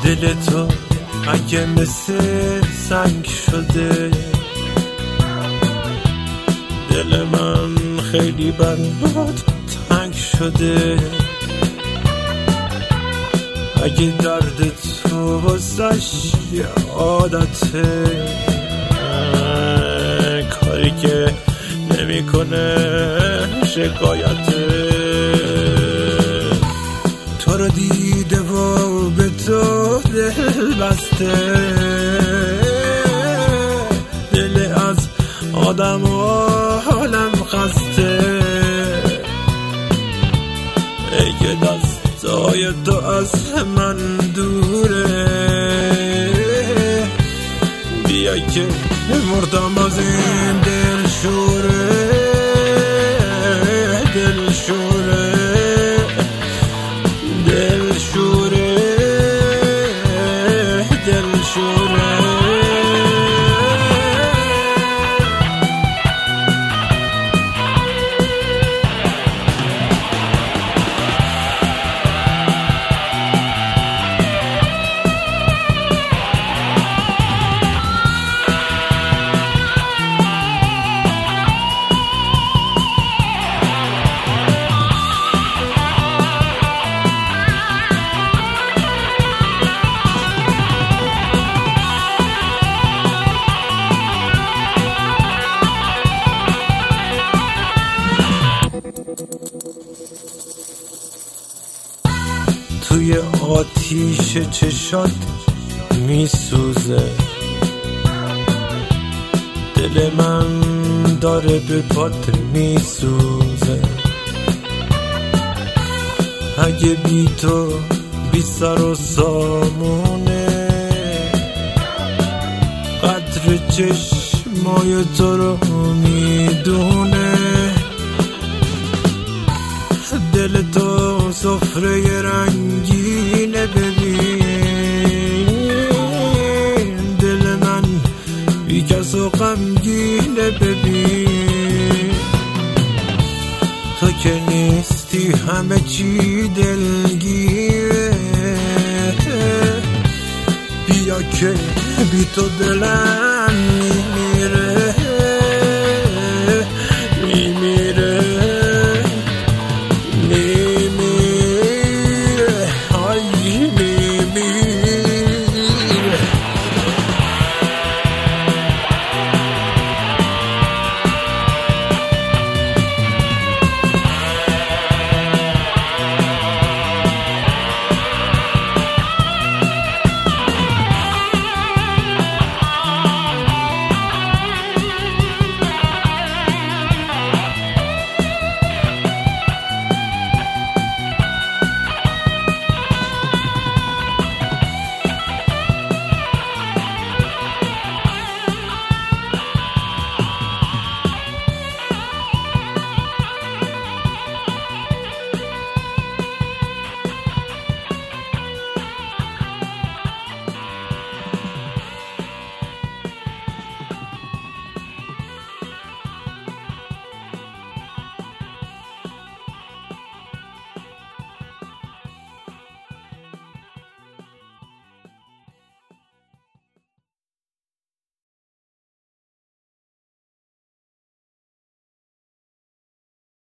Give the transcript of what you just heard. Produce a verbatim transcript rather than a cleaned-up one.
دل تو اگه مثل سنگ شده، دل من خیلی برات تنگ شده. اگه درد تو واسش یه عادته، کاری که نمی کنه شکایته. تو رو دیده و به تو دل بسته، دل از آدم و حالم خسته. ای که دستای تو از من دوره، بیا که مردم از این دل شوره. دل شوره دل شوره دل شوره. توی آتیش چشات میسوزه، دل من داره به پات میسوزه. اگه بی تو بی سر و سامونه، قدر چشمای تو رو میدونه. دل تو سفره رنگینه ببین، دل من بی کس و غمگینه ببین. تو که نیستی همه چی دلگیره، بیا که بی تو دلم